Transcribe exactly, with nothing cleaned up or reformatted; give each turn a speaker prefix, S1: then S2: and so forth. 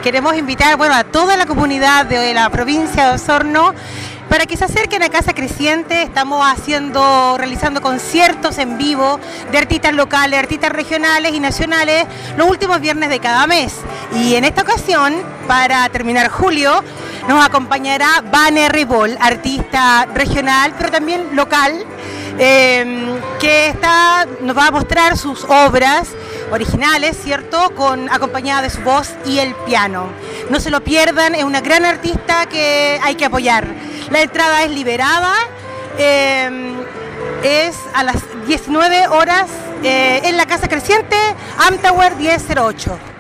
S1: queremos invitar bueno, a toda la comunidad de la provincia de Osorno para que se acerquen a Casa Creciente. Estamos haciendo, realizando conciertos en vivo de artistas locales, artistas regionales y nacionales los últimos viernes de cada mes. Y en esta ocasión, para terminar julio, nos acompañará Vane Ripoll, artista regional, pero también local, eh, que está, nos va a mostrar sus obras originales, ¿cierto?, con acompañada de su voz y el piano. No se lo pierdan, es una gran artista que hay que apoyar. La entrada es liberada, eh, es a las diecinueve horas eh, en la Casa Creciente, Amtower diez cero ocho.